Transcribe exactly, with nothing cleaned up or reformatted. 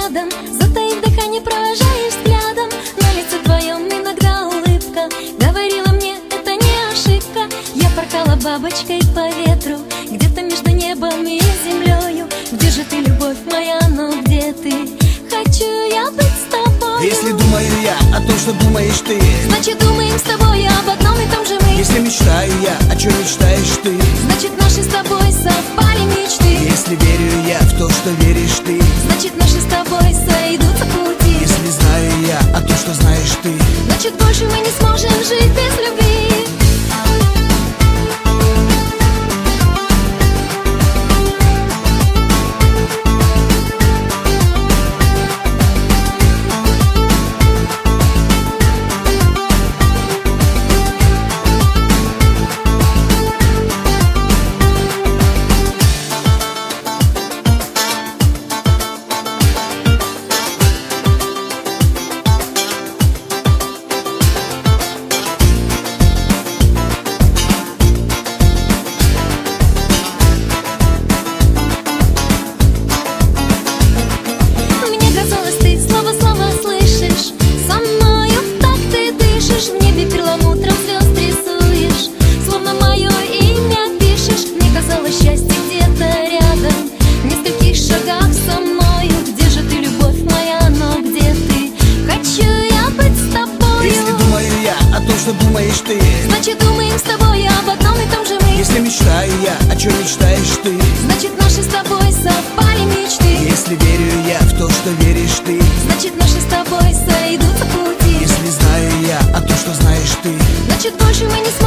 рядом, затаив дыхание, провожаешь взглядом. На лице твоем иногда улыбка говорила мне, это не ошибка. Я порхала бабочкой по ветру, где-то между небом и землею. Где же ты, любовь моя, но где ты? Хочу я быть с тобой. Если думаю я о том, что думаешь ты, значит думаем с тобой об одном и том же мы. Если мечтаю я, о чем мечтаешь ты, значит наши с тобой совпали мечты. Если верю я в то, что веришь ты, значит наши с тобой сойдутся пути. Если знаю я о том, что знаешь ты, значит больше мы не сможем жить без любви. Что думаешь ты, значит думаем с тобой об одном и том же мы. Если мечтаю я, о чем мечтаешь ты, значит наши с тобой совпали мечты. Если верю я в то, что веришь ты, значит наши с тобой сойдутся пути. Если знаю я о том, что знаешь ты, значит больше мы не